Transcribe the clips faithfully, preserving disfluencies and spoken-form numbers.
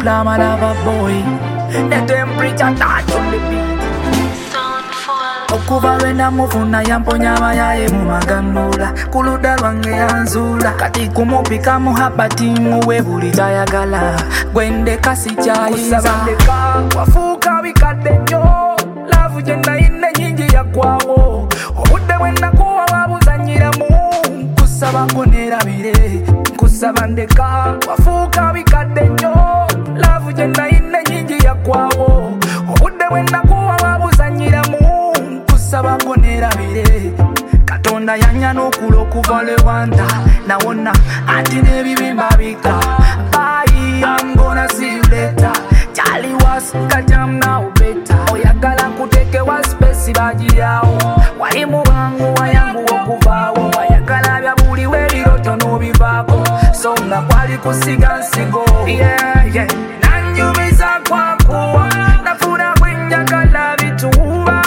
Kula my lover boy. The temperature touch on the beat. Okuva lwenda mufuna yamponya mayaye mu maganula kuluda lwange yanzula kati kumupika muhabati muwe buli tayagala gwende kasi kyayiza kusabandeka wafuuka bikadde nnyo laavu gye nayina nyingi yaggwawo obudde bwe nakuwa wabuzanyiramu nkusaba ngoneerabire nkusaba ndeka wafuuka bikadde nnyo laavu gye nayina nyingi yaggwawo obudde bwe nakuwa wabuzanyiramu kusaba ngoneerabire Katonda yanya n'okula okuva Lewanda nawona anti n'ebibimba bika Bye, I'm gonna see you later Charlie was kajam now better oyagala kutekewa space bagirawo wali mu bwangu wayangu okuvaawo wayagala bya buli webiroto n'obivaako so nga kwali kusiga nsigo yeah, yeah. Nanjumiza kwakuwa nafuna bwenjagala bituuba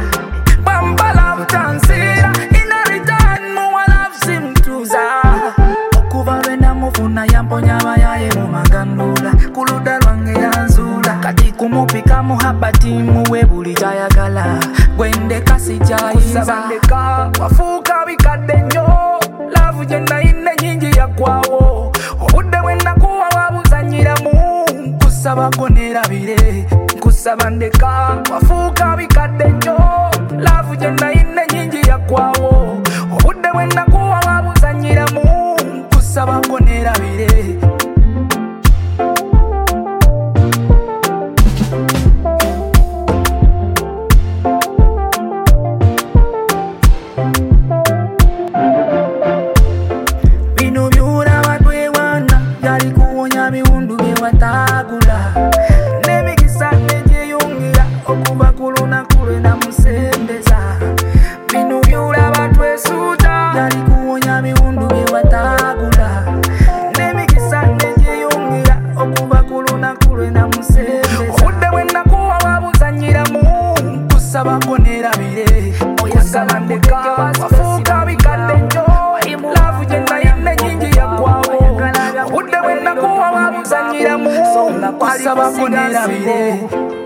Mufuna yamponya mayaye mu maganula kuluda lwange yanzula kati kumupika muhabati muwe buli tayagala gwende kasi kyayiza kusabandeka wafuuka bikadde nnyo laavu gye nayina nyingi yaggwawo obudde bwe nakuwa wabuzanyiramu nkusaba ngoneerabire nkusaba ndeka wafuuka bikadde nnyo laavu gye nayina nyingi yaggwawo obudde bwe nakuwa wabuzanyiramu kusaba ngoneerabire bino by'olaba twewaana byali kuwonya biwundu bye wataagula n'emikisa negyeyongera okuva ku lunaku lwe namusembeza bino by'olaba twesuuta byali kuwonya biwundu bye wataagula n'emikisa negyeyongera okuva ku lunaku lwe namusembeza obudde bwe nakuwa wabuzanyiramu nkusaba ngoneerabire oyagala ndeka wafuuka bikadde nnyo laavu gye nayina nyingi yaggwawo obudde bwe nakuwa wabuzanyiramu nkusaba ngoneerabire